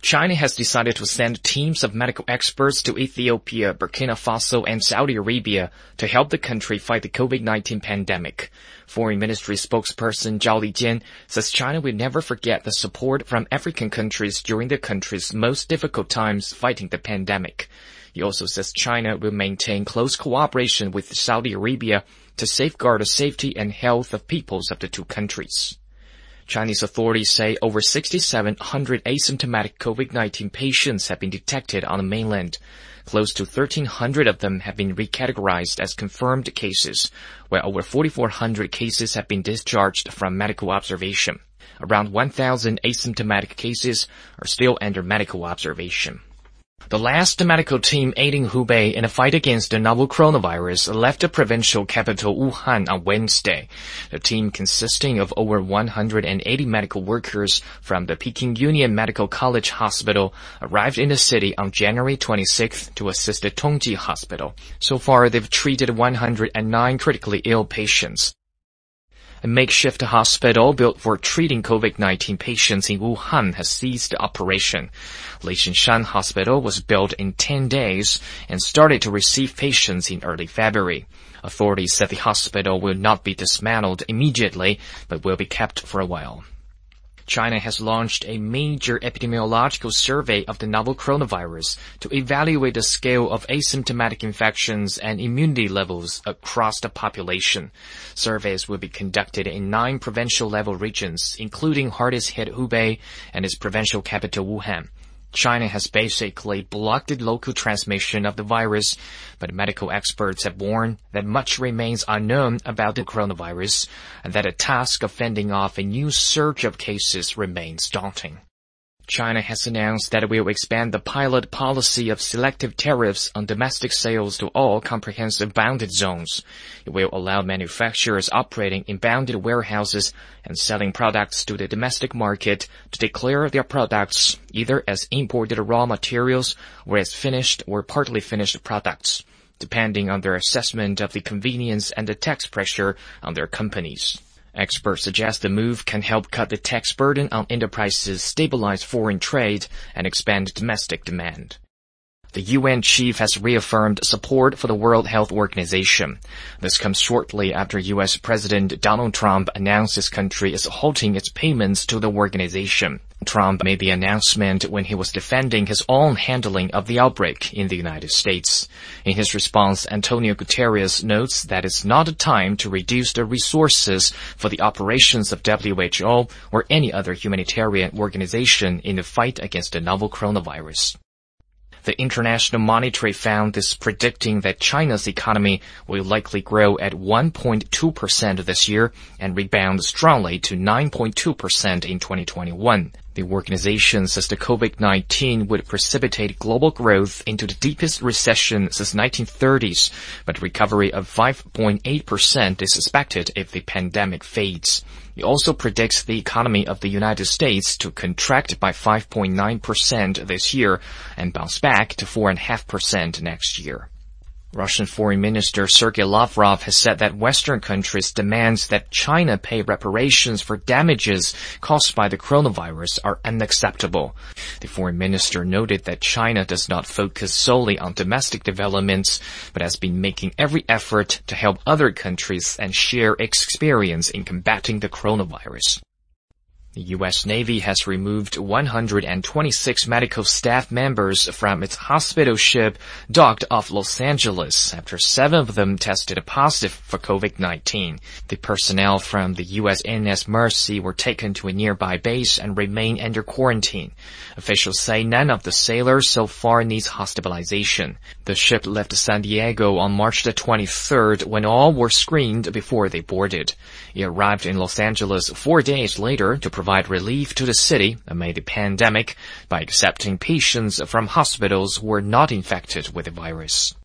China has decided to send teams of medical experts to Ethiopia, Burkina Faso, and Saudi Arabia to help the country fight the COVID-19 pandemic. Foreign Ministry spokesperson Zhao Lijian says China will never forget the support from African countries during the country's most difficult times fighting the pandemic. He also says China will maintain close cooperation with Saudi Arabia to safeguard the safety and health of peoples of the two countries. Chinese authorities say over 6,700 asymptomatic COVID-19 patients have been detected on the mainland. Close to 1,300 of them have been recategorized as confirmed cases, while over 4,400 cases have been discharged from medical observation. Around 1,000 asymptomatic cases are still under medical observation. The last medical team aiding Hubei in the fight against the novel coronavirus left the provincial capital Wuhan on Wednesday. The team, consisting of over 180 medical workers from the Peking Union Medical College Hospital, arrived in the city on January 26th to assist the Tongji Hospital. So far, they've treated 109 critically ill patients. A makeshift hospital built for treating COVID-19 patients in Wuhan has ceased operation. Liangshan Hospital was built in 10 days and started to receive patients in early February. Authorities said the hospital will not be dismantled immediately, but will be kept for a while. China has launched a major epidemiological survey of the novel coronavirus to evaluate the scale of asymptomatic infections and immunity levels across the population. Surveys will be conducted in 9 provincial-level regions, including hardest-hit Hubei and its provincial capital Wuhan. China has basically blocked the local transmission of the virus, but medical experts have warned that much remains unknown about the coronavirus and that the task of fending off a new surge of cases remains daunting. China has announced that it will expand the pilot policy of selective tariffs on domestic sales to all comprehensive bounded zones. It will allow manufacturers operating in bounded warehouses and selling products to the domestic market to declare their products either as imported raw materials or as finished or partly finished products, depending on their assessment of the convenience and the tax pressure on their companies. Experts suggest the move can help cut the tax burden on enterprises, stabilize foreign trade, and expand domestic demand. The UN chief has reaffirmed support for the World Health Organization. This comes shortly after U.S. President Donald Trump announced his country is halting its payments to the organization. Trump made the announcement when he was defending his own handling of the outbreak in the United States. In his response, Antonio Guterres notes that it's not a time to reduce the resources for the operations of WHO or any other humanitarian organization in the fight against the novel coronavirus. The International Monetary Fund is predicting that China's economy will likely grow at 1.2% this year and rebound strongly to 9.2% in 2021. The organization says the COVID-19 would precipitate global growth into the deepest recession since 1930s, but recovery of 5.8% is expected if the pandemic fades. It also predicts the economy of the United States to contract by 5.9% this year and bounce back to 4.5% next year. Russian Foreign Minister Sergei Lavrov has said that Western countries' demands that China pay reparations for damages caused by the coronavirus are unacceptable. The foreign minister noted that China does not focus solely on domestic developments, but has been making every effort to help other countries and share its experience in combating the coronavirus. The U.S. Navy has removed 126 medical staff members from its hospital ship docked off Los Angeles after 7 of them tested positive for COVID-19. The personnel from the USNS Mercy were taken to a nearby base and remain under quarantine. Officials say none of the sailors so far needs hospitalization. The ship left San Diego on March the 23rd when all were screened before they boarded. It arrived in Los Angeles 4 days later to provide relief to the city amid the pandemic by accepting patients from hospitals who were not infected with the virus.